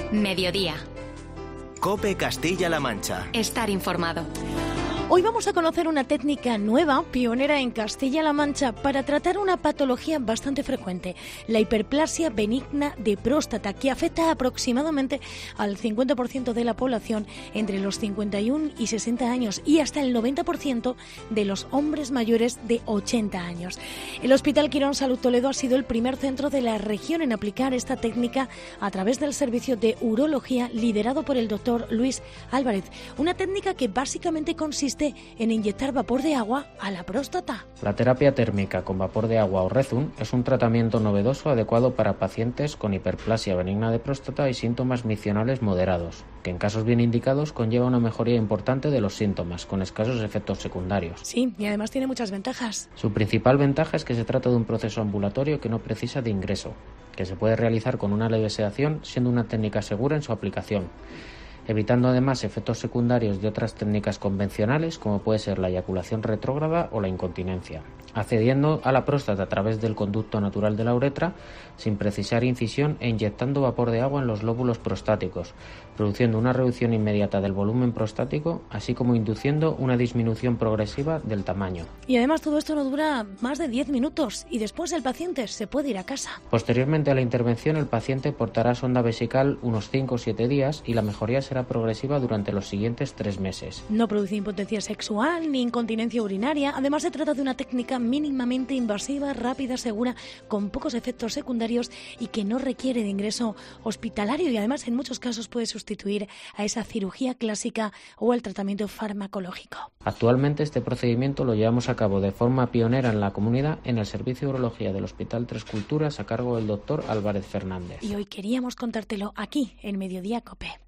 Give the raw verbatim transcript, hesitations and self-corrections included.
Mediodía. COPE Castilla-La Mancha. Estar informado. Hoy vamos a conocer una técnica nueva, pionera en Castilla-La Mancha, para tratar una patología bastante frecuente, la hiperplasia benigna de próstata, que afecta aproximadamente al cincuenta por ciento de la población entre los cincuenta y uno y sesenta años y hasta el noventa por ciento de los hombres mayores de ochenta años. El Hospital Quirón Salud Toledo ha sido el primer centro de la región en aplicar esta técnica a través del servicio de urología liderado por el doctor Luis Álvarez, una técnica que básicamente consiste en inyectar vapor de agua a la próstata. La terapia térmica con vapor de agua o Rezum es un tratamiento novedoso adecuado para pacientes con hiperplasia benigna de próstata y síntomas miccionales moderados, que en casos bien indicados conlleva una mejoría importante de los síntomas, con escasos efectos secundarios. Sí, y además tiene muchas ventajas. Su principal ventaja es que se trata de un proceso ambulatorio que no precisa de ingreso, que se puede realizar con una leve sedación, siendo una técnica segura en su aplicación, evitando además efectos secundarios de otras técnicas convencionales como puede ser la eyaculación retrógrada o la incontinencia, accediendo a la próstata a través del conducto natural de la uretra sin precisar incisión e inyectando vapor de agua en los lóbulos prostáticos, produciendo una reducción inmediata del volumen prostático, así como induciendo una disminución progresiva del tamaño. Y además todo esto no dura más de diez minutos y después el paciente se puede ir a casa. Posteriormente a la intervención el paciente portará sonda vesical unos cinco o siete días y la mejoría será progresiva durante los siguientes tres meses. No produce impotencia sexual ni incontinencia urinaria. Además se trata de una técnica mínimamente invasiva, rápida, segura, con pocos efectos secundarios y que no requiere de ingreso hospitalario y además en muchos casos puede sustituir a esa cirugía clásica o al tratamiento farmacológico. Actualmente este procedimiento lo llevamos a cabo de forma pionera en la comunidad en el Servicio de Urología del Hospital Tres Culturas a cargo del doctor Álvarez Fernández. Y hoy queríamos contártelo aquí en Mediodía COPE.